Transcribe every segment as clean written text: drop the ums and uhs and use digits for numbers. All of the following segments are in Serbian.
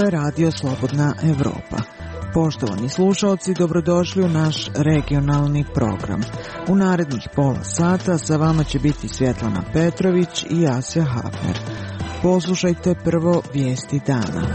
je Radio Slobodna Evropa. Poštovani slušalci, dobrodošli u naš regionalni program. U narednih pola sata sa vama će biti Svjetlana Petrović i Asja Hafner. Poslušajte prvo vijesti dana.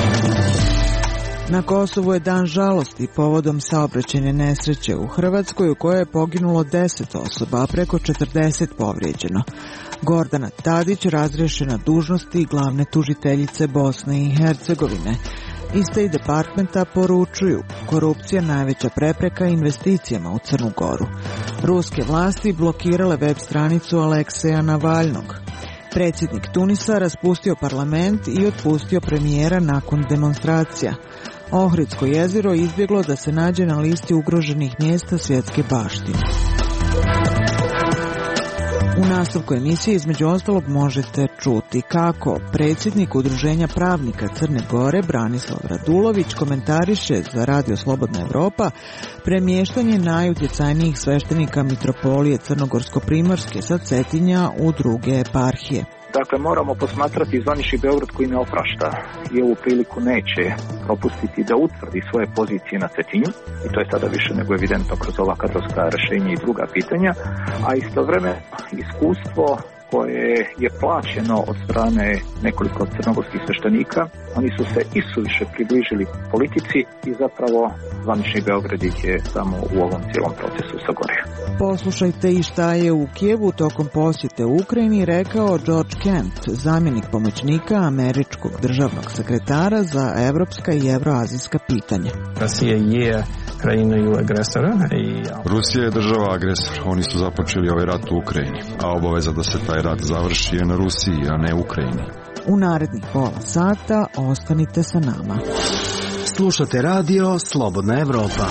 Na Kosovu je dan žalosti povodom saobraćajne nesreće u Hrvatskoj u kojoj je poginulo 10 osoba, a preko 40 povrijeđeno. Gordana Tadić razrješena dužnosti glavne tužiteljice Bosne i Hercegovine. Iz State Departmenta poručuju, korupcija najveća prepreka investicijama u Crnu Goru. Ruske vlasti blokirale web stranicu Alekseja Navalnog. Predsjednik Tunisa raspustio parlament i otpustio premijera nakon demonstracija. Ohridsko jezero izbjeglo da se nađe na listi ugroženih mjesta svjetske baštine. U nastavku emisije između ostalog možete čuti kako predsjednik Udruženja pravnika Crne Gore Branislav Radulović komentariše za Radio Slobodna Evropa premještanje najutjecajnijih sveštenika mitropolije Crnogorsko-Primorske sa Cetinja u druge eparhije. Dakle, moramo posmatrati zvanični Beograd koji ne oprašta i ovu priliku neće propustiti da utvrdi svoje pozicije na Cetinju i to je sada više nego evidentno kroz ova kadrovska rješenja i druga pitanja, a istovremeno iskustvo koje je plaćeno od strane nekoliko crnogorskih sveštenika, oni su se isuviše približili politici i zapravo zvanični Beograd ih je samo u ovom cijelom procesu sagorio. Poslušajte i šta je u Kijevu tokom posjete u Ukrajini rekao George Kent, zamjenik pomoćnika američkog državnog sekretara za evropska i evroazijska pitanja. Rusija je krajina agresora. Rusija je država agresor. Oni su započeli ovaj rat u Ukrajini, a obaveza da se taj rat završi je na Rusiji, a ne Ukrajini. U narednih pola sata ostanite sa nama. Slušate Radio Slobodna Evropa.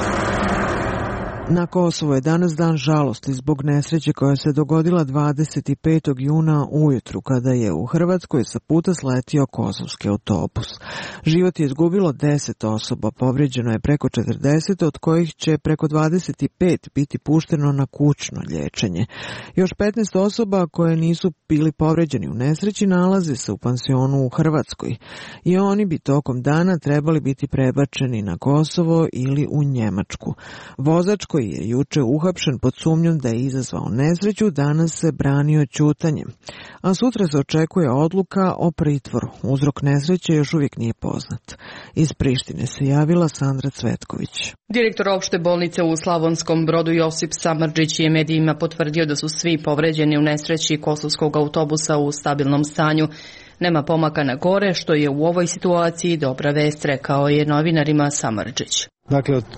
Na Kosovu je danas dan žalosti zbog nesreće koja se dogodila 25. juna ujutru kada je u Hrvatskoj sa puta sletio kosovski autobus. Život je izgubilo 10 osoba, povrijeđeno je preko 40, od kojih će preko 25 biti pušteno na kućno liječenje. Još 15 osoba koje nisu bili povrijeđeni u nesreći nalaze se u pansionu u Hrvatskoj i oni bi tokom dana trebali biti prebačeni na Kosovo ili u Njemačku. Vozač koji je juče uhapšen pod sumnjom da je izazvao nesreću, danas se branio ćutanjem. A sutra se očekuje odluka o pritvoru. Uzrok nesreće još uvijek nije poznat. Iz Prištine se javila Sandra Cvetković. Direktor opšte bolnice u Slavonskom Brodu Josip Samardžić je medijima potvrdio da su svi povređeni u nesreći kosovskog autobusa u stabilnom stanju. Nema pomaka na gore, što je u ovoj situaciji dobra vest, rekao je novinarima Samardžić. Dakle, od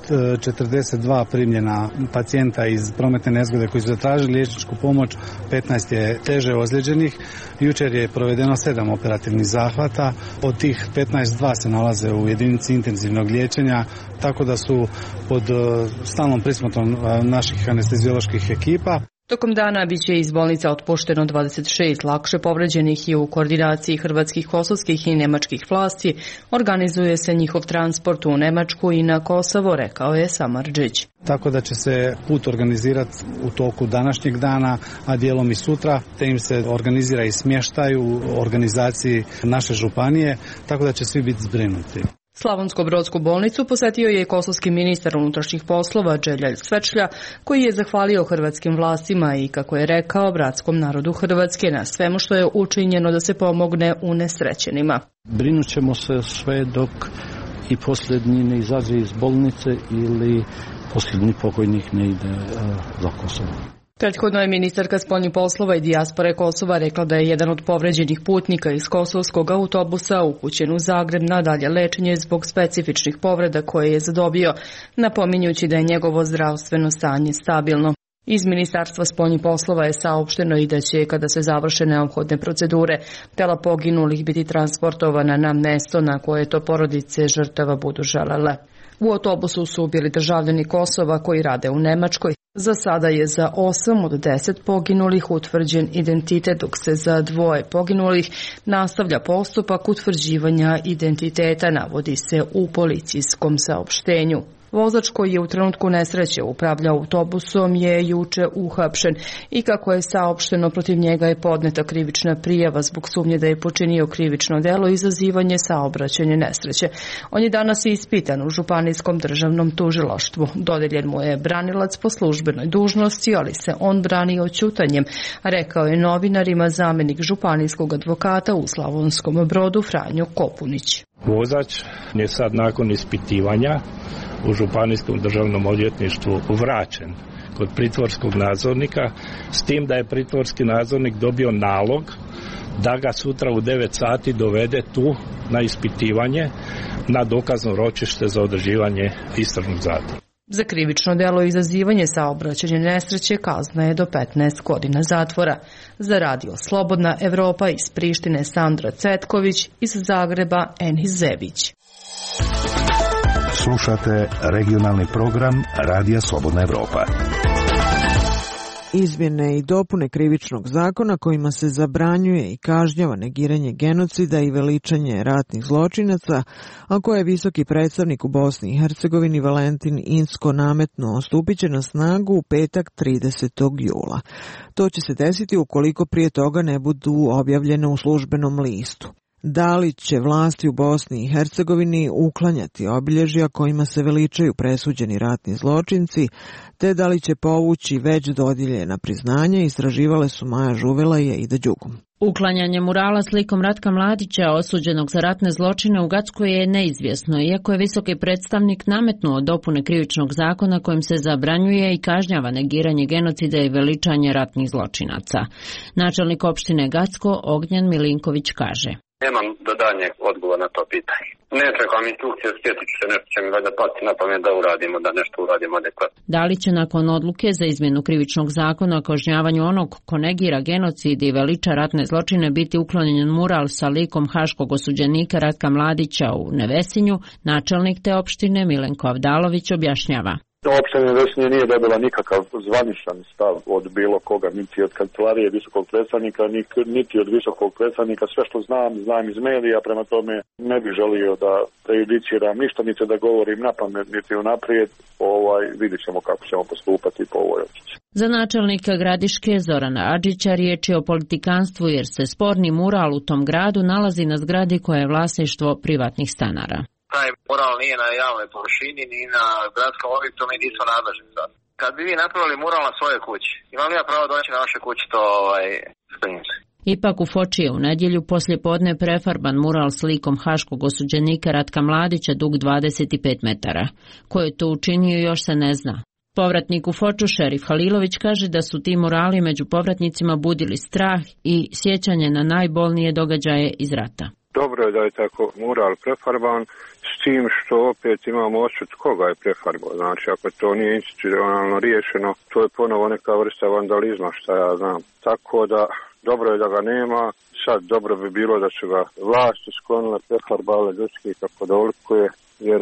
42 primljena pacijenta iz prometne nezgode koji su zatražili liječničku pomoć, 15 je teže ozlijeđenih. Jučer je provedeno 7 operativnih zahvata. Od tih 15, 2 se nalaze u jedinici intenzivnog liječenja, tako da su pod stalnom prismotrom naših anestezioloških ekipa. Tokom dana biće iz bolnica otpušteno 26 lakše povređenih i u koordinaciji hrvatskih, kosovskih i nemačkih vlasti organizuje se njihov transport u Nemačku i na Kosovo, rekao je Samardžić. Tako da će se put organizirati u toku današnjeg dana, a dijelom i sutra, te im se organizira i smještaj u organizaciji naše županije, tako da će svi biti zbrinuti. Slavonsko-brodsku bolnicu posjetio je kosovski ministar unutrašnjih poslova Đelja Svečlja, koji je zahvalio hrvatskim vlastima i, kako je rekao, bratskom narodu Hrvatske na svemu što je učinjeno da se pomogne unesrećenima. Brinut ćemo se sve dok i posljednji ne izađe iz bolnice ili posljednji pokojnik ne ide za Kosovo. Prethodno je ministarka spoljnih poslova i dijaspore Kosova rekla da je jedan od povređenih putnika iz kosovskog autobusa upućen u Zagreb na dalje lečenje zbog specifičnih povreda koje je zadobio, napominjući da je njegovo zdravstveno stanje stabilno. Iz Ministarstva spoljnih poslova je saopšteno i da će, kada se završe neophodne procedure, tela poginulih biti transportovana na mjesto na koje to porodice žrtava budu želele. U autobusu su bili državljani Kosova koji rade u Nemačkoj. Za sada je za 8 od 10 poginulih utvrđen identitet, dok se za 2 poginulih nastavlja postupak utvrđivanja identiteta, navodi se u policijskom saopštenju. Vozač koji je u trenutku nesreće upravljao autobusom je juče uhapšen i kako je saopšteno, protiv njega je podneta krivična prijava zbog sumnje da je počinio krivično delo izazivanje saobraćajne nesreće. On je danas ispitan u Županijskom državnom tužilaštvu. Dodeljen mu je branilac po službenoj dužnosti, ali se on branio ćutanjem, rekao je novinarima zamjenik županijskog advokata u Slavonskom Brodu Franjo Kopunić. Vozač je sad nakon ispitivanja u Županijskom državnom odvjetništvu vraćen kod pritvorskog nadzornika, s tim da je pritvorski nadzornik dobio nalog da ga sutra u 9 sati dovede tu na ispitivanje na dokazno ročište za održivanje istražnog zatvora. Za krivično delo izazivanje saobraćajne nesreće kazna je do 15 godina zatvora. Za Radio Slobodna Evropa iz Prištine Sandra Cetković, iz Zagreba Enis Zebić. Slušate regionalni program Radija Slobodna Evropa. Izmjene i dopune krivičnog zakona kojima se zabranjuje i kažnjava negiranje genocida i veličanje ratnih zločinaca, a koje je visoki predstavnik u Bosni i Hercegovini Valentin Inzko nametnuo, stupit će na snagu u petak 30. jula. To će se desiti ukoliko prije toga ne budu objavljene u službenom listu. Da li će vlasti u Bosni i Hercegovini uklanjati obilježja kojima se veličaju presuđeni ratni zločinci, te da li će povući već dodijeljena priznanja, istraživale su Maja Žuvela i Aida Đugum. Uklanjanje murala slikom Ratka Mladića, osuđenog za ratne zločine u Gackoj, je neizvjesno, iako je visoki predstavnik nametnuo dopune krivičnog zakona kojim se zabranjuje i kažnjava negiranje genocida i veličanje ratnih zločinaca. Načelnik opštine Gacko Ognjen Milinković kaže: Nemam do daljnjeg odgovor na to pitanje. Ne čekam instrukcije, sjetit ću se, nešto će mi valjda pati na pamet da uradimo, da nešto uradimo adekvatno. Da li će nakon odluke za izmjenu krivičnog zakona o kažnjavanju onog ko negira genocid i veliča ratne zločine biti uklonjen mural sa likom haškog osuđenika Ratka Mladića u Nevesinju, načelnik te opštine Milenko Avdalović objašnjava. Opština Nevesinje nije dobila nikakav zvaničan stav od bilo koga, niti od kancelarije visokog predstavnika, niti od visokog predstavnika. Sve što znam iz medija, prema tome ne bih želio da prejudiciram ništa, niti da govorim napamet, niti unaprijed. Vidjet ćemo kako ćemo postupati po ovoj odluci. Za načelnika Gradiške Zorana Adžića riječ je o politikanstvu, jer se sporni mural u tom gradu nalazi na zgradi koja je vlasništvo privatnih stanara. Taj mural nije na javnoj površini, ni na gradskom objektu, mi nismo nadležni sad. Kad bi vi napravili mural na svojoj kući, imam li ja pravo doći na vaše kući to sprinti? Ipak u Foči je u nedjelju poslijepodne prefarban mural s likom haškog osuđenika Ratka Mladića dug 25 metara. Ko je to učinio još se ne zna. Povratnik u Foču šerif Halilović kaže da su ti murali među povratnicima budili strah i sjećanje na najbolnije događaje iz rata. Dobro je da je tako mural prefarban, s tim što opet imamo osud koga je prefarbao. Znači, ako to nije institucionalno riješeno, to je ponovo neka vrsta vandalizma, šta ja znam. Tako da, dobro je da ga nema. Sad dobro bi bilo da su ga vlasti sklonile, prefarbale ljudski kako dolikuje, jer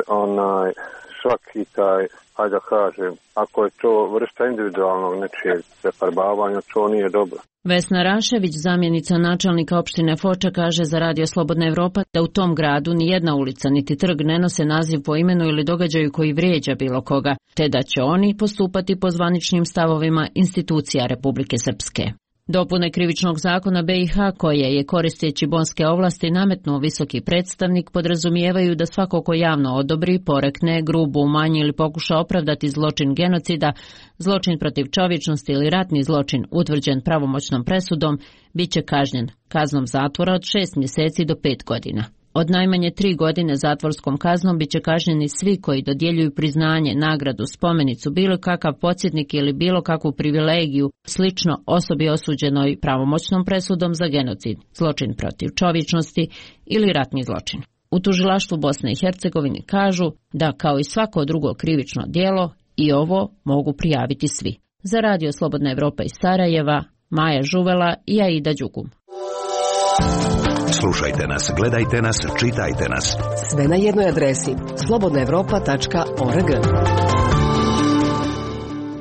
svaki taj, hajde da kažem, ako je to vrsta individualnog nečijeg prefarbavanja, to nije dobro. Vesna Rašević, zamjenica načelnika opštine Foča, kaže za Radio Slobodna Evropa da u tom gradu ni jedna ulica niti trg ne nose naziv po imenu ili događaju koji vrijeđa bilo koga, te da će oni postupati po zvaničnim stavovima institucija Republike Srpske. Dopune krivičnog zakona BiH, koje je koristeći bonske ovlasti nametnuo visoki predstavnik, podrazumijevaju da svako ko javno odobri, porekne, grubo umanji ili pokuša opravdati zločin genocida, zločin protiv čovječnosti ili ratni zločin utvrđen pravomoćnom presudom, bit će kažnjen kaznom zatvora od 6 mjeseci do 5 godina. Od najmanje 3 godine zatvorskom kaznom bit će kažnjeni svi koji dodjeljuju priznanje, nagradu, spomenicu, bilo kakav podsjetnik ili bilo kakvu privilegiju, slično osobi osuđenoj pravomoćnom presudom za genocid, zločin protiv čovječnosti ili ratni zločin. U tužilaštvu Bosne i Hercegovine kažu da kao i svako drugo krivično djelo i ovo mogu prijaviti svi. Za Radio Slobodna Evropa iz Sarajeva, Maja Žuvela i Aida Đugum. Slušajte nas, gledajte nas, čitajte nas. Sve na jednoj adresi slobodnaevropa.org.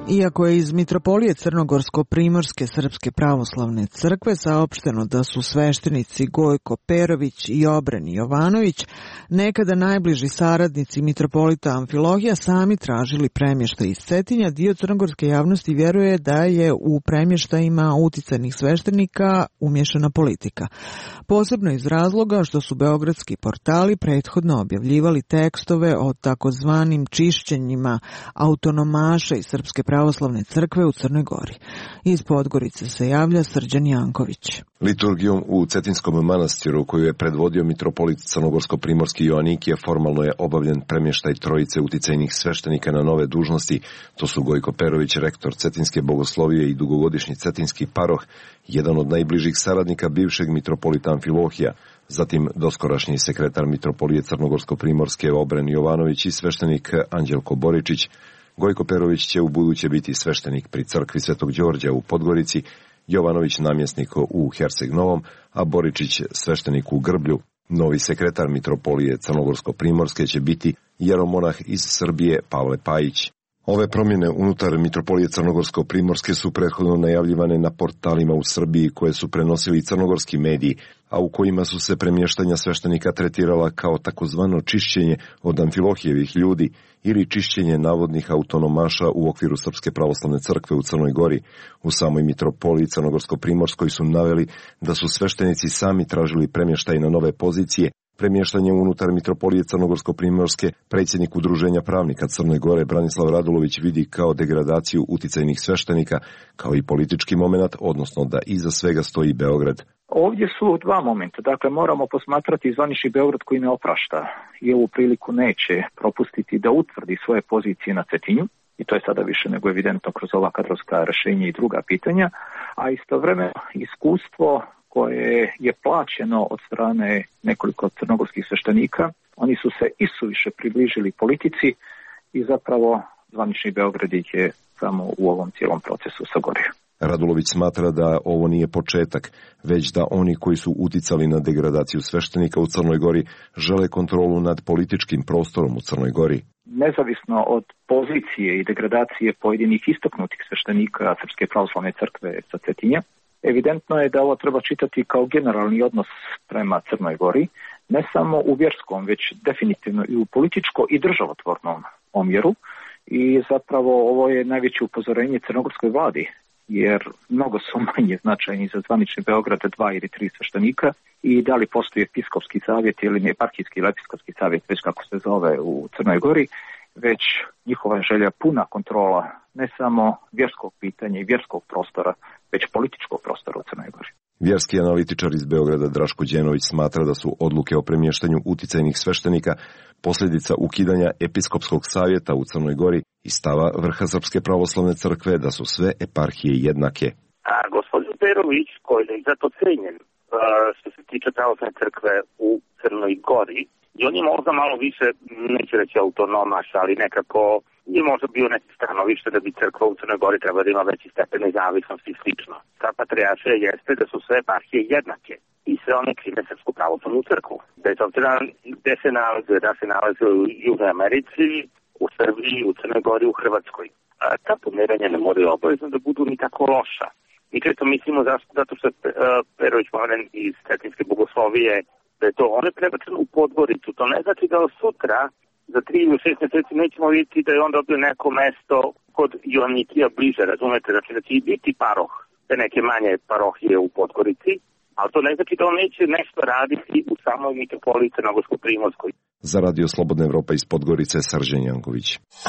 Iako je iz Mitropolije Crnogorsko-Primorske Srpske pravoslavne crkve saopšteno da su sveštenici Gojko Perović i Obren Jovanović, nekada najbliži saradnici mitropolita Amfilohija, sami tražili premještaj iz Cetinja, dio crnogorske javnosti vjeruje da je u premještajima uticajnih sveštenika umješana politika. Posebno iz razloga što su beogradski portali prethodno objavljivali tekstove o takozvanim čišćenjima autonomaša iz Srpske pravoslavne crkve u Crnoj Gori. Iz Podgorice se javlja Srđan Janković. Liturgijom u Cetinskom manastiru, koju je predvodio mitropolit Crnogorsko-Primorski Joanikije, formalno je obavljen premještaj trojice uticajnih sveštenika na nove dužnosti. To su Gojko Perović, rektor Cetinske bogoslovije i dugogodišnji cetinski paroh, jedan od najbližih saradnika bivšeg mitropolita Amfilohija, zatim doskorašnji sekretar mitropolije Crnogorsko-Primorske Obren Jovanović i sveštenik Anđelko Boričić. Gojko Perović će u buduće biti sveštenik pri crkvi Svetog Đorđa u Podgorici, Jovanović namjesnik u Herceg Novom, a Boričić sveštenik u Grblju. Novi sekretar mitropolije Crnogorsko-Primorske će biti jeromonah iz Srbije Pavle Pajić. Ove promjene unutar mitropolije Crnogorsko-Primorske su prethodno najavljivane na portalima u Srbiji koje su prenosili crnogorski mediji, a u kojima su se premještanja sveštenika tretirala kao takozvano čišćenje od Amfilohijevih ljudi ili čišćenje navodnih autonomaša u okviru Srpske pravoslavne crkve u Crnoj Gori. U samoj mitropoliji Crnogorsko-Primorskoj su naveli da su sveštenici sami tražili premještaj na nove pozicije. Premještanje unutar mitropolije Crnogorsko-Primorske predsjednik Udruženja pravnika Crne Gore Branislav Radulović vidi kao degradaciju uticajnih sveštenika, kao i politički moment, odnosno da iza svega stoji Beograd. Ovdje su dva momenta. Dakle, moramo posmatrati zvanični Beograd koji ne oprašta i ovu priliku neće propustiti da utvrdi svoje pozicije na Cetinju, i to je sada više nego evidentno kroz ova kadrovska rješenja i druga pitanja, a istovremeno iskustvo koje je plaćeno od strane nekoliko crnogorskih sveštenika, oni su se isuviše približili politici i zapravo zvanični Beograd ih je samo u ovom cijelom procesu sagorio. Radulović smatra da ovo nije početak, već da oni koji su uticali na degradaciju sveštenika u Crnoj Gori žele kontrolu nad političkim prostorom u Crnoj Gori. Nezavisno od pozicije i degradacije pojedinih istaknutih sveštenika Srpske pravoslavne crkve sa Cetinja, evidentno je da ovo treba čitati kao generalni odnos prema Crnoj Gori, ne samo u vjerskom, već definitivno i u političko i državotvornom omjeru, i zapravo ovo je najveće upozorenje crnogorskoj vladi, jer mnogo su manje značajni za zvanični Beograd 2 ili 3 sveštenika i da li postoji episkopski savjet ili ne eparhijski ili episkopski savjet, već kako se zove u Crnoj Gori, već njihova je želja puna kontrola ne samo vjerskog pitanja i vjerskog prostora, već političkog prostora u Crnoj Gori. Vjerski analitičar iz Beograda Draško Đenović smatra da su odluke o premještanju uticajnih sveštenika posljedica ukidanja episkopskog savjeta u Crnoj Gori i stava vrha Srpske pravoslavne crkve da su sve eparhije jednake. A gospodin Perović, koji je zato cenjen što se tiče pravoslavne crkve u Crnoj Gori, i on je možda malo više, neću reći autonomaš, ali nekako je možda bio neki stanovište da bi crkva u Crnoj Gori treba da ima veći stepen nezavisnosti i slično. Ta patrijaršija jeste da su sve eparhije jednake i sve one krine Srpsku pravoslavnu crkvu. Bez obzira gde se nalaze, da se nalaze u Južnoj Americi, u Srbiji, u Crnoj Gori, u Hrvatskoj. A ta pomeranja ne moraju obavezno da budu ni tako loša. Mi često mislimo zato što je Perović pomeren iz Cetinske bogoslovije, da je to one prebačeno u Podgoricu. To ne znači da od sutra, za 3 ili 6 mjeseci nećemo vidjeti da je on dobio neko mesto kod Joanikija bliže, razumete? Znači da će i biti paroh, te neke manje parohije u Podgorici, ali to ne znači da on neće nešto raditi u samoj mitropoliji Crnogorsko-Primorskoj. Za Radio Slobodna Evropa iz Podgorice, Srđan Janković.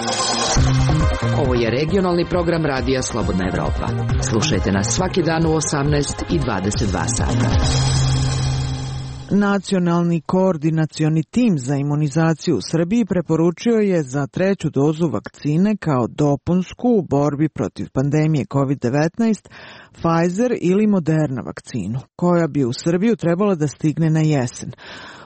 Ovo je regionalni program Radija Slobodna Evropa. Slušajte nas svaki dan u 18 i 22 sata. Nacionalni koordinacioni tim za imunizaciju u Srbiji preporučio je za 3. dozu vakcine kao dopunsku u borbi protiv pandemije COVID-19 Pfizer ili Moderna vakcinu, koja bi u Srbiju trebala da stigne na jesen.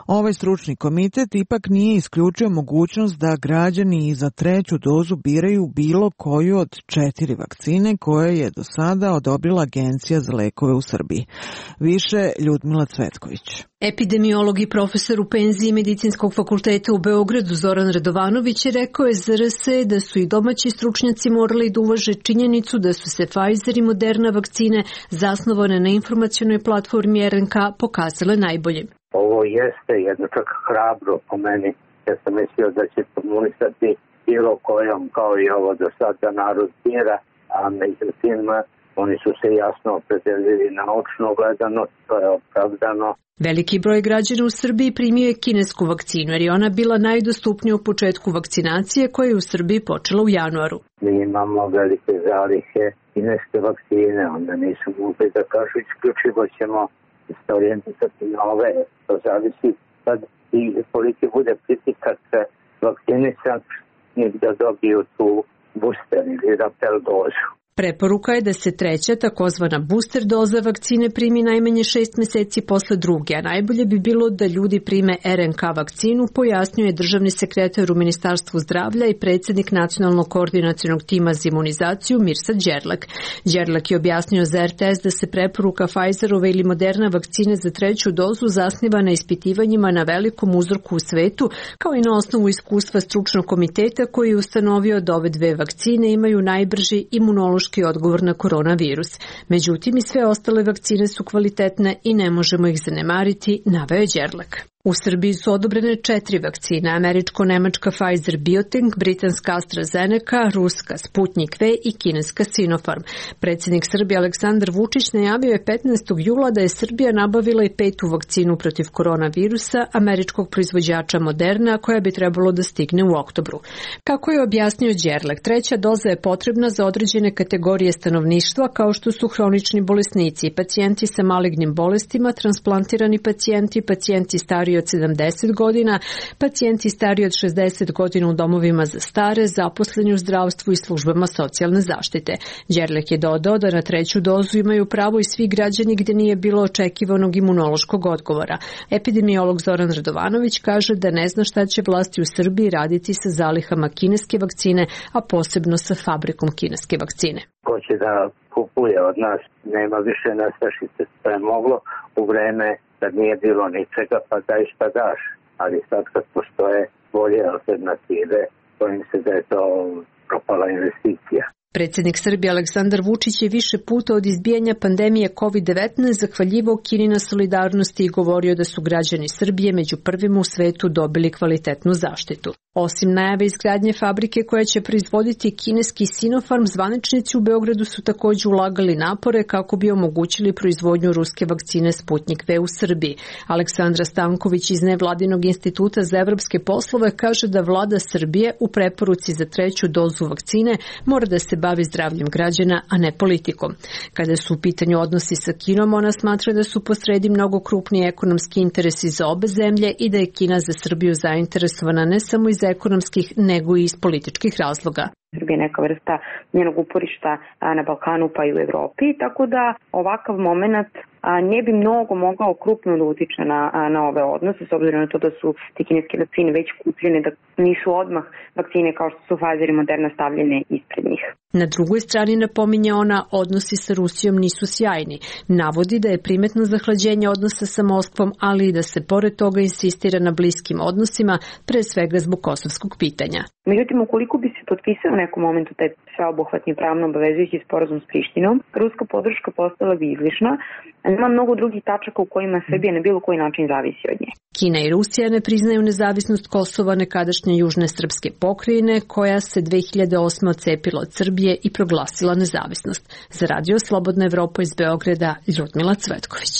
Ovaj stručni komitet ipak nije isključio mogućnost da građani i za treću dozu biraju bilo koju od 4 vakcine koje je do sada odobrila Agencija za lekove u Srbiji. Više Ljudmila Cvetković. Epidemiolog i profesor u penziji Medicinskog fakulteta u Beogradu Zoran Radovanović je rekao je za RS da su i domaći stručnjaci morali da uvaže činjenicu da su se Pfizer i Moderna vakcine zasnovane na informacionoj platformi RNK pokazale najboljim. Ovo jeste jedno čak hrabro po meni. Ja sam mislio da će komunisati bilo kojom kao i ovo do sada narod bira, a međutim oni su se jasno opredelili naučno gledano, to je opravdano. Veliki broj građana u Srbiji primio je kinesku vakcinu jer je ona bila najdostupnija u početku vakcinacije koja je u Srbiji počela u januaru. Mi imamo velike zalihe kineske vakcine, onda nisu mogli da kažu isključivo ćemo se orijentisati na ove. To zavisi sad i koliki bude pritisak vakcinisan da dobiju tu booster ili rappel dozu. Preporuka je da se treća, takozvana booster doza vakcine primi najmanje 6 meseci posle druge, a najbolje bi bilo da ljudi prime RNK vakcinu, pojasnio je državni sekretar u Ministarstvu zdravlja i predsjednik Nacionalnog koordinacionog tima za imunizaciju Mirsad Đerlek. Đerlek je objasnio za RTS da se preporuka Pfizerove ili Moderna vakcine za treću dozu zasniva na ispitivanjima na velikom uzorku u svetu, kao i na osnovu iskustva stručnog komiteta koji je ustanovio da ove dve vakcine imaju najbrži imunološki odgovor na koronavirus. Međutim, i sve ostale vakcine su kvalitetne i ne možemo ih zanemariti, naveo je Đerlek. U Srbiji su odobrene 4 vakcine, američko-nemačka Pfizer-BioNTech, britanska AstraZeneca, ruska Sputnik V i kineska Sinopharm. Predsjednik Srbije Aleksandar Vučić najavio je 15. jula da je Srbija nabavila i 5. vakcinu protiv koronavirusa američkog proizvođača Moderna, koja bi trebalo da stigne u oktobru. Kako je objasnio Đerlek, treća doza je potrebna za određene kategorije stanovništva kao što su hronični bolesnici, pacijenti sa malignim bolestima, transplantirani pacijenti, pacijenti stariji od 70 godina, pacijenti stariji od 60 godina u domovima za stare, zaposleni u zdravstvu i službama socijalne zaštite. Đerlek je dodao da na treću dozu imaju pravo i svi građani gdje nije bilo očekivanog imunološkog odgovora. Epidemiolog Zoran Radovanović kaže da ne zna šta će vlasti u Srbiji raditi sa zalihama kineske vakcine, a posebno sa fabrikom kineske vakcine. Ko će da kupuje od nas, nema više nestašice, što je moglo u vreme kad nije bilo ničega, pa daj šta daš. Ali sad kad postoje bolje alternative, bojim se da je to propala investicija. Predsjednik Srbije Aleksandar Vučić je više puta od izbijanja pandemije COVID-19 zahvaljivao Kini na solidarnosti i govorio da su građani Srbije među prvima u svetu dobili kvalitetnu zaštitu. Osim najave izgradnje fabrike koja će proizvoditi kineski Sinopharm, zvaničnici u Beogradu su također ulagali napore kako bi omogućili proizvodnju ruske vakcine Sputnik V u Srbiji. Aleksandra Stanković iz Nevladinog instituta za evropske poslove kaže da vlada Srbije u preporuci za treću dozu vakcine mora da se bavi zdravljem građana, a ne politikom. Kada su u pitanju odnosi sa Kinom, ona smatra da su posredi mnogo krupniji ekonomski interesi za obe zemlje i da je Kina za Srbiju zainteresovana ne samo iz ekonomskih, nego i iz političkih razloga. Srbija je neka vrsta njenog uporišta na Balkanu pa i u Evropi, tako da ovakav moment ne bi mnogo mogao krupno da utiče na ove odnose, s obzirom na to da su te kineske vakcine već kupljene, da nisu odmah vakcine kao što su Pfizer i Moderna stavljene ispred njih. Na drugoj strani, napominje ona, odnosi sa Rusijom nisu sjajni. Navodi da je primetno zahlađenje odnosa sa Moskvom, ali i da se pored toga insistira na bliskim odnosima, pre svega zbog kosovskog pitanja. Međutim, ukoliko bi se potpisao u nekom momentu taj sveobuhvatni pravno obavezujući sporazum s Prištinom, ruska podrška postala bi izlišna, a nema mnogo drugih tačaka u kojima Srbija na bilo koji način zavisi od nje. Kina i Rusija ne priznaju nezavisnost Kosova, nekadašnje južne srpske pokrajine, koja se 2008. odcepila od Srbije i proglasila nezavisnost. Za Radio Slobodna Evropa iz Beograda, Ljudmila Cvetković.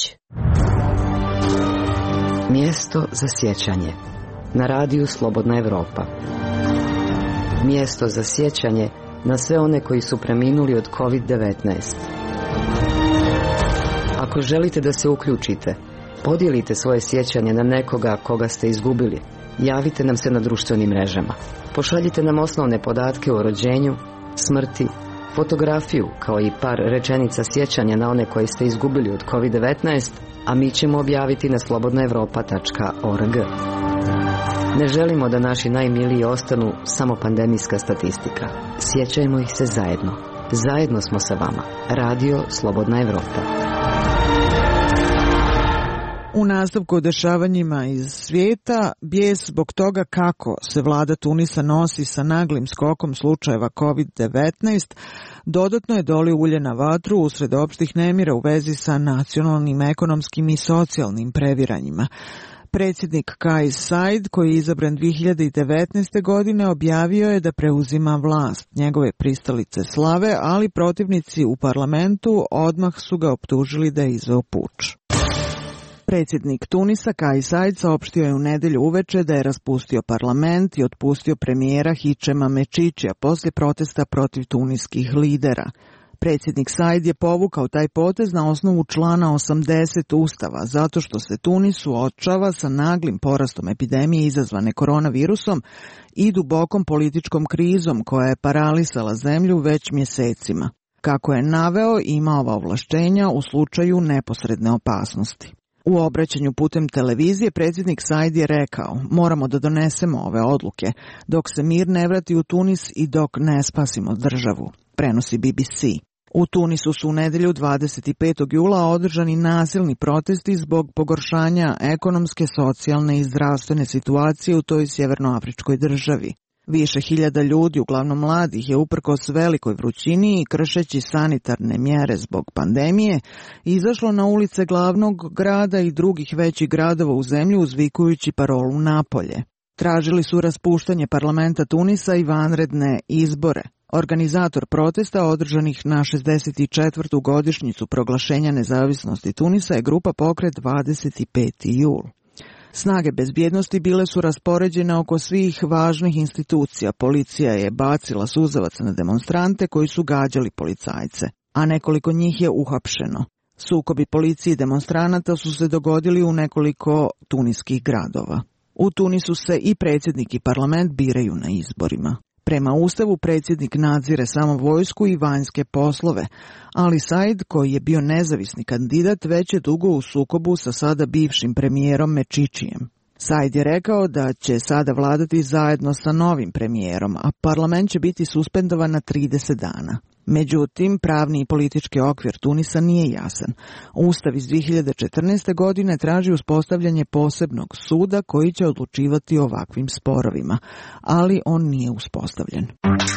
Mjesto za sjećanje na Radiju Slobodna Evropa. Mjesto za sjećanje na sve one koji su preminuli od COVID-19. Ako želite da se uključite, podijelite svoje sjećanje na nekoga koga ste izgubili. Javite nam se na društvenim mrežama. Pošaljite nam osnovne podatke o rođenju, smrti, fotografiju kao i par rečenica sjećanja na one koje ste izgubili od COVID-19, a mi ćemo objaviti na slobodnaevropa.org. Ne želimo da naši najmiliji ostanu samo pandemijska statistika. Sjećajmo ih se zajedno. Zajedno smo sa vama. Radio Slobodna Evropa. U nastavku o dešavanjima iz svijeta, bijes zbog toga kako se vlada Tunisa nosi sa naglim skokom slučajeva COVID-19, dodatno je dolio ulje na vatru usred opštih nemira u vezi sa nacionalnim, ekonomskim i socijalnim previranjima. Predsjednik Kais Saied, koji je izabran 2019. godine, objavio je da preuzima vlast. Njegove pristalice slave, ali protivnici u parlamentu odmah su ga optužili da je izveo puč. Predsjednik Tunisa Kais Saied saopštio je u nedelju uveče da je raspustio parlament i otpustio premijera Hichema Mečićija poslije protesta protiv tuniskih lidera. Predsjednik Saied je povukao taj potez na osnovu člana 80 Ustava, zato što se Tunis suočava sa naglim porastom epidemije izazvane koronavirusom i dubokom političkom krizom koja je paralisala zemlju već mjesecima. Kako je naveo, ima ova ovlaštenja u slučaju neposredne opasnosti. U obraćanju putem televizije predsjednik Saied je rekao: moramo da donesemo ove odluke dok se mir ne vrati u Tunis i dok ne spasimo državu, prenosi BBC. U Tunisu su u nedelju 25. jula održani nasilni protesti zbog pogoršanja ekonomske, socijalne i zdravstvene situacije u toj sjevernoafričkoj državi. Više hiljada ljudi, uglavnom mladih, je uprkos velikoj vrućini i kršeći sanitarne mjere zbog pandemije, izašlo na ulice glavnog grada i drugih većih gradova u zemlji uzvikujući parolu napolje. Tražili su raspuštanje parlamenta Tunisa i vanredne izbore. Organizator protesta održanih na 64. godišnjicu proglašenja nezavisnosti Tunisa je grupa Pokret 25. jul. Snage bezbjednosti bile su raspoređene oko svih važnih institucija. Policija je bacila suzavac na demonstrante koji su gađali policajce, a nekoliko njih je uhapšeno. Sukobi policije i demonstranata su se dogodili u nekoliko tuniskih gradova. U Tunisu se i predsjednik i parlament biraju na izborima. Prema Ustavu predsjednik nadzire samo vojsku i vanjske poslove, ali Saied, koji je bio nezavisni kandidat, već je dugo u sukobu sa sada bivšim premijerom Mečićijem. Saied je rekao da će sada vladati zajedno sa novim premijerom, a parlament će biti suspendovan na 30 dana. Međutim, pravni i politički okvir Tunisa nije jasan. Ustav iz 2014. godine traži uspostavljanje posebnog suda koji će odlučivati o ovakvim sporovima, ali on nije uspostavljen.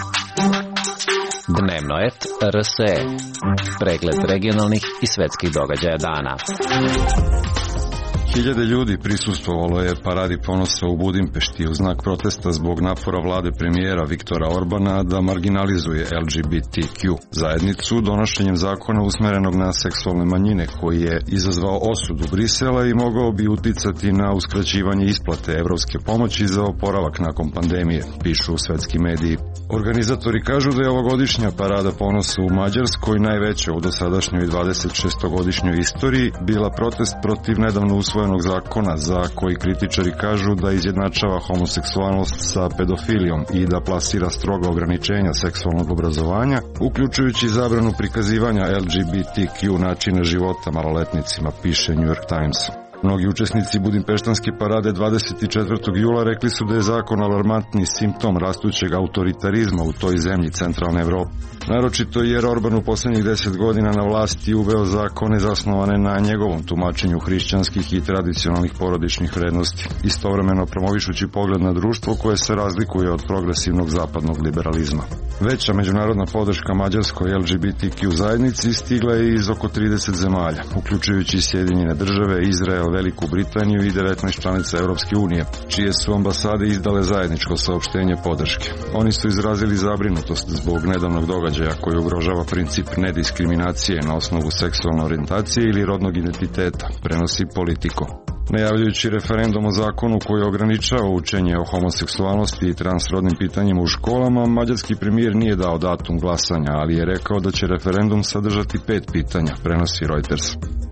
Dnevno RSE. Pregled regionalnih i svetskih događaja dana. Hiljade ljudi prisustvovalo je paradi ponosa u Budimpešti u znak protesta zbog napora vlade premijera Viktora Orbana da marginalizuje LGBTQ zajednicu donošenjem zakona usmerenog na seksualne manjine koji je izazvao osudu Brisela i mogao bi uticati na uskraćivanje isplate evropske pomoći za oporavak nakon pandemije, pišu svetski mediji. Organizatori kažu da je ovogodišnja parada ponosa u Mađarskoj najveća u dosadašnjoj 26-godišnjoj istoriji bila protest protiv nedavno usvojenog zakona za koji kritičari kažu da izjednačava homoseksualnost sa pedofilijom i da plasira stroga ograničenja seksualnog obrazovanja, uključujući zabranu prikazivanja LGBTQ načina života maloletnicima, piše New York Times. Mnogi učesnici budimpeštanske parade 24. jula rekli su da je zakon alarmantni simptom rastućeg autoritarizma u toj zemlji centralne Evrope. Naročito jer Orban u posljednjih 10 godina na vlasti uveo zakone zasnovane na njegovom tumačenju hrišćanskih i tradicionalnih porodičnih vrednosti, istovremeno promovišući pogled na društvo koje se razlikuje od progresivnog zapadnog liberalizma. Veća međunarodna podrška mađarskoj LGBTQ zajednici stigla je iz oko 30 zemalja, uključujući Sjedinjene države, Izrael, Veliku Britaniju i 19 članica Europske unije, čije su ambasade izdale zajedničko saopštenje podrške. Oni su izrazili zabrinutost zbog nedavnog događaja koji ugrožava princip nediskriminacije na osnovu seksualne orijentacije ili rodnog identiteta, prenosi Politico. Najavljujući referendum o zakonu koji ograničava učenje o homoseksualnosti i transrodnim pitanjima u školama, mađarski premijer nije dao datum glasanja, ali je rekao da će referendum sadržati 5 pitanja, prenosi Reuters.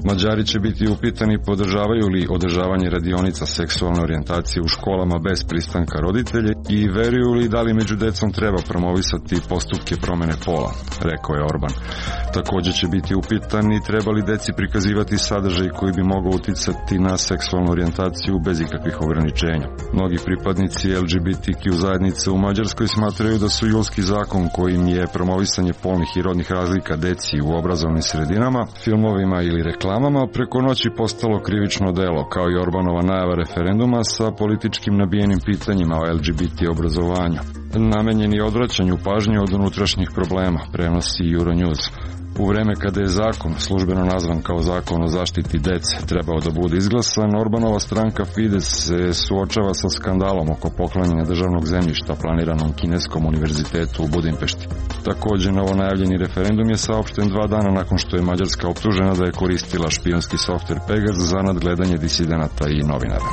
Mađari će biti upitani podržavaju li održavanje radionica seksualne orijentacije u školama bez pristanka roditelja i veruju li da li među decom treba promovisati postupke promene pola, rekao je Orban. Također će biti upitani treba li deci prikazivati sadržaj koji bi mogao uticati na seksualnu orijentaciju bez ikakvih ograničenja. Mnogi pripadnici LGBTQ zajednice u Mađarskoj smatraju da su julski zakon kojim je promovisanje polnih i rodnih razlika deci u obrazovnim sredinama, filmovima ili reklamama preko noći postalo krivično delo, kao i Orbanova najava referenduma sa političkim nabijenim pitanjima o LGBT obrazovanju. Namenjen je odvraćanju pažnje od unutrašnjih problema, prenosi Euronews. U vreme kada je zakon, službeno nazvan kao zakon o zaštiti dece, trebao da bude izglasan, Orbanova stranka Fides se suočava sa skandalom oko poklanjanja državnog zemljišta planiranom kineskom univerzitetu u Budimpešti. Također, novonajavljeni referendum je saopšten 2 dana nakon što je Mađarska optužena da je koristila špijunski softver Pegasus za nadgledanje disidenata i novinara.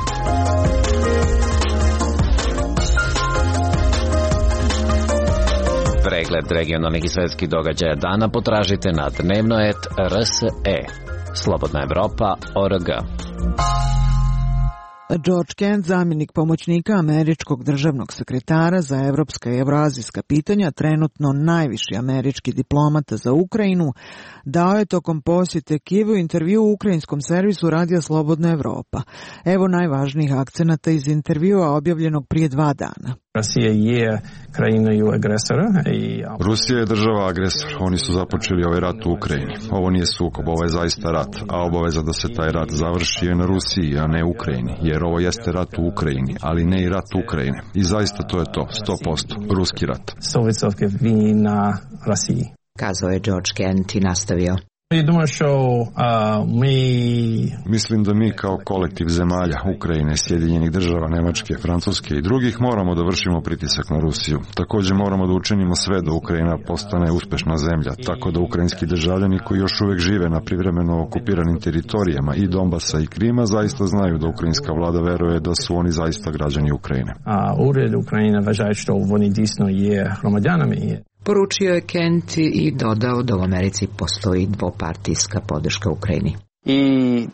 Pregled regionalnih i svetskih događaja dana potražite na dnevno.rse. Slobodna Evropa.org. George Kent, zamjenik pomoćnika američkog državnog sekretara za evropska i evroazijska pitanja, trenutno najviši američki diplomata za Ukrajinu, dao je tokom posjete Kijevu intervju u ukrajinskom servisu Radija Slobodna Evropa. Evo najvažnijih akcenata iz intervjua objavljenog prije 2 dana. Rusija je država agresor. Oni su započeli ovaj rat u Ukrajini. Ovo nije sukob, ovo je zaista rat. A obaveza da se taj rat završi je na Rusiji, a ne Ukrajini. Jer ovo jeste rat u Ukrajini, ali ne i rat Ukrajine. I zaista to je to, 100%. Ruski rat. Kazao je George Kent i nastavio. Mislim da mi kao kolektiv zemalja, Ukrajine, Sjedinjenih država, Nemačke, Francuske i drugih moramo da vršimo pritisak na Rusiju. Također moramo da učinimo sve da Ukrajina postane uspešna zemlja, tako da ukrajinski državljani koji još uvek žive na privremeno okupiranim teritorijama i Donbasa i Krima zaista znaju da ukrajinska vlada veruje da su oni zaista građani Ukrajine. Urед Ukrajine вважає, що вони дійсно є громадянами. Poručio je Kent i dodao da u Americi postoji dvopartijska podrška Ukrajini. I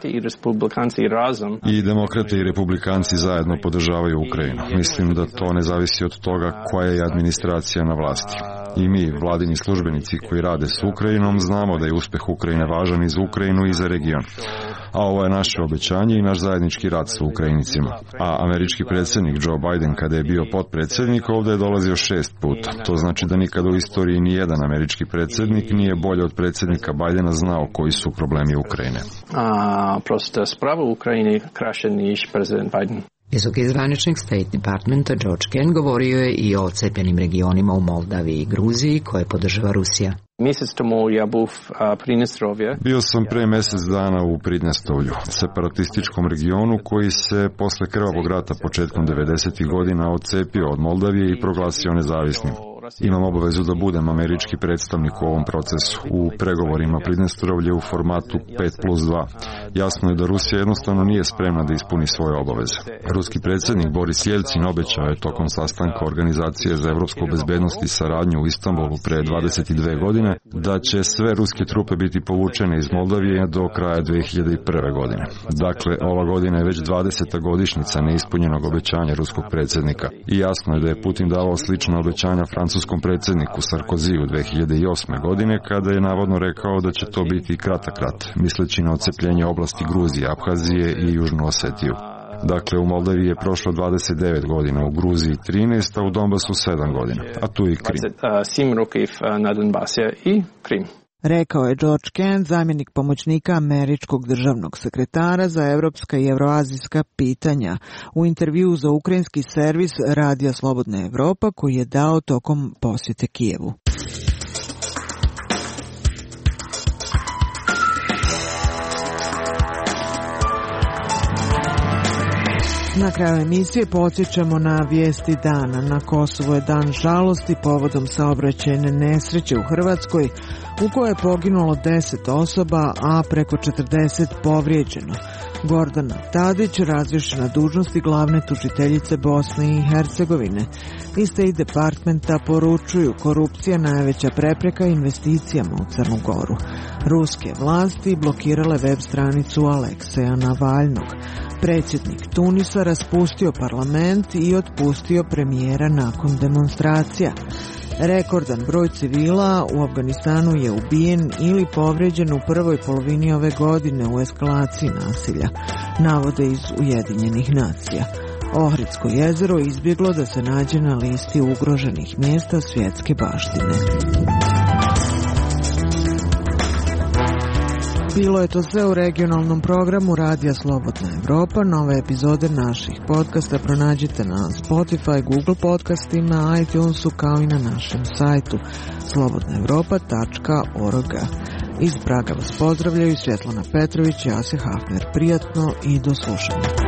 demokrati i republikanci zajedno podržavaju Ukrajinu. Mislim da to ne zavisi od toga koja je administracija na vlasti. I mi, vladini službenici koji rade s Ukrajinom, znamo da je uspeh Ukrajine važan i za Ukrajinu i za region. A ovo je naše obećanje i naš zajednički rad sa Ukrajinicima. A američki predsjednik Joe Biden, kada je bio potpredsjednik, ovdje je dolazio 6 puta. To znači da nikada u istoriji ni jedan američki predsjednik nije bolje od predsjednika Bidena znao koji su problemi Ukrajine. Prosto sprava u Ukrajini kraše niž prezident Biden. Visoki zvaničnik State Departmenta George Kent govorio je i o odcepljenim regionima u Moldaviji i Gruziji koje podržava Rusija. Bio sam pre mjesec dana u Pridnjestrovlju, separatističkom regionu koji se posle krvavog rata početkom 90. godina odcepio od Moldavije i proglasio nezavisnim. Imam obavezu da budem američki predstavnik u ovom procesu, u pregovorima Pridnjestrovlje u formatu 5+2. Jasno je da Rusija jednostavno nije spremna da ispuni svoje obaveze. Ruski predsjednik Boris Jelcin obećao je tokom sastanka Organizacije za evropsku bezbednost i saradnju u Istanbulu pre 22 godine da će sve ruske trupe biti povučene iz Moldavije do kraja 2001. godine. Dakle, ova godina je već 20. godišnjica neispunjenog obećanja ruskog predsjednika i jasno je da je Putin davao slična obećanja francuskom predsjedniku Sarkoziju 2008. godine kada je navodno rekao da će to biti kratak rat, misleći na odcepljenje oblasti Gruzije, Abhazije i Južnu Osetiju. Dakle, u Moldaviji je prošlo 29 godina, u Gruziji 13, a u Donbasu 7 godina, a tu i Krim. 7 rokів на Донбасі і Крим. Rekao je George Kent, zamjenik pomoćnika američkog državnog sekretara za evropska i evroazijska pitanja, u intervjuu za ukrajinski servis Radija Slobodna Evropa koji je dao tokom posjete Kijevu. Na kraju emisije podsjećamo na vijesti dana. Na Kosovu je dan žalosti povodom saobraćajne nesreće u Hrvatskoj u kojoj je poginulo 10 osoba, a preko 40 povrijeđeno. Gordana Tadić razriješena dužnosti glavne tužiteljice Bosne i Hercegovine. Iz State Departmenta poručuju korupcija najveća prepreka investicijama u Crnu Goru. Ruske vlasti blokirale web stranicu Alekseja Navalnog. Predsjednik Tunisa raspustio parlament i otpustio premijera nakon demonstracija. Rekordan broj civila u Afganistanu je ubijen ili povređen u prvoj polovini ove godine u eskalaciji nasilja, navode iz Ujedinjenih nacija. Ohridsko jezero izbjeglo da se nađe na listi ugroženih mjesta svjetske baštine. Bilo je to sve u regionalnom programu Radija Slobodna Evropa. Nove epizode naših podcasta pronađite na Spotify, Google podcastima, iTunesu kao i na našem sajtu slobodnaevropa.org. Iz Praga vas pozdravljaju Svjetlana Petrović i Asja Hafner. Prijatno i do slušanja.